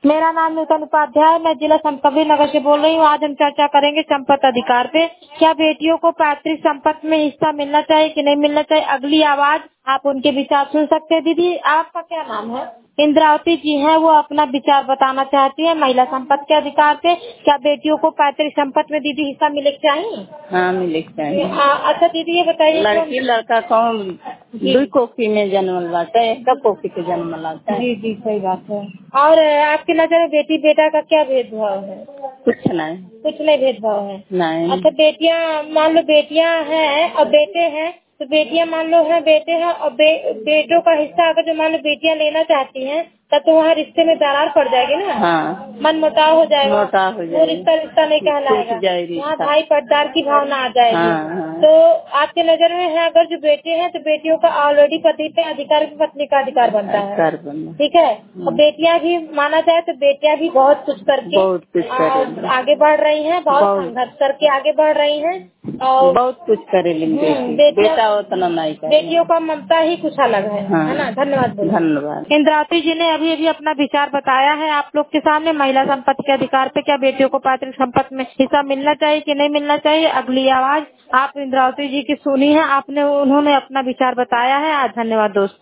मेरा नाम नूतन उपाध्याय, मैं जिला संतकबीर नगर से बोल रही हूँ। आज हम चर्चा करेंगे संपत्ति अधिकार पे। क्या बेटियों को पैतृक संपत्ति में हिस्सा मिलना चाहिए कि नहीं मिलना चाहिए? अगली आवाज, आप उनके विचार सुन सकते हैं। दीदी, आपका क्या नाम है? इंद्रावती जी हैं, वो अपना विचार बताना चाहती है महिला संपत्ति के अधिकार पे। क्या बेटियों को पैतृक संपत्ति में दीदी हिस्सा मिले चाहिए? हाँ, मिले चाहिए। अच्छा दीदी, ये बताइए, लड़की लड़का कौन दू कोखी में जन्म लाता है, एक कोखी के जन्म लाता है। जी जी, सही बात है। और आपकी नजर में बेटी बेटा का क्या भेदभाव है? कुछ नहीं, कुछ नहीं भेदभाव है। नहीं। अच्छा, बेटियां मान लो बेटियां हैं और बेटे हैं, तो बेटियां मान लो है बेटे हैं और बेटों का हिस्सा अगर जो मान लो बेटियां लेना चाहती हैं तब तो वहाँ रिश्ते में दरार पड़ जाएगी ना। हाँ, मन मुटाव हो जाएगा, मोटा हो वो जाएगी, रिश्ता रिश्ता नहीं कहलाएगा, वहाँ भाई पटदार की भावना आ जाएगी। हाँ, हाँ। तो आपके नजर में है अगर जो बेटे हैं तो बेटियों का ऑलरेडी पति पे अधिकार भी पत्नी का अधिकार बनता है, ठीक है। और बेटियां भी माना जाए तो बेटियां भी बहुत कुछ करके आगे बढ़ रही हैं, बहुत संघर्ष करके आगे बढ़ रही हैं और बहुत कुछ करेंगे। बेटा उतना नहीं करे। बेटियों का ममता ही कुछ अलग है ना। धन्यवाद। धन्यवाद। इंद्रावती जी ने अभी अभी अपना विचार बताया है आप लोग के सामने महिला संपत्ति के अधिकार पे। क्या बेटियों को पैतृक संपत्ति में हिस्सा मिलना चाहिए कि नहीं मिलना चाहिए? अगली आवाज आप इंद्रावती जी की सुनी है आपने, उन्होंने अपना विचार बताया है। आज धन्यवाद दोस्तों।